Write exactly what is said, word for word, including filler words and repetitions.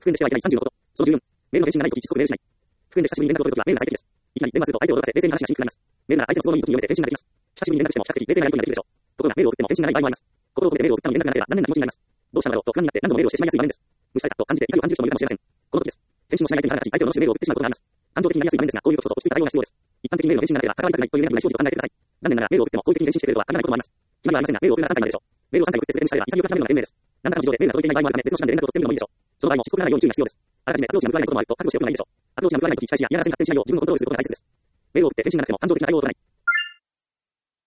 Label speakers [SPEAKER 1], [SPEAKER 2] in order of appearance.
[SPEAKER 1] 含んでしてはいけないさんじゅうのこと。そのじゅうよん、メールの返信がないとき、即メールしない。含んで久しぶりに連絡を取るときはメールが最適です。いきなり電話すると相手を驚かせ冷静に話がしにくくなります。メールなら相手の都合のいい時に読めて返信ができます。久しぶりに連絡しても比較的冷静なやり取りができるでしょう。ところがメールを送っても返信がない場合もあります。心を込めてメールを送ったのに連絡がなければ残念な気持ちになります。どうしたのだろうと不安になって何度もメールをしてしまいやすい場面です。無視されたと感じて怒りを感じる人もいるかもしれません。この時です。返信もしない相手に腹が立ち、相手を罵してメールを送ってしまうことがあります。感情的になりやすい場面ですが、こういうことこそ落ち着いた対応が必要です。一般的にメールの返信がなければ関わりたくないという連絡がない正直を考えてください。残念ながらメールを送っても攻撃的に返信してくれるとは限らないこともあります。決まりはありませんが、メールを送るならさんかいまででしょう。メールをさんかい送って全て無視されれば潔く諦めるのが賢明です。何らかの事情でメールが届いていない場合もあるため、別の手段で連絡を取ってみるのもいいでしょう。その場合もしつこくならないように注意が必要です。あらかじめアプローチが報われないこともあると覚悟しておくのがいいでしょう。アプローチが報われないとき、期待しや嫌ならせに発展しないよう自分のコントロールすることが大切です。メールを送って返信がなくても感情的な対応を取らない。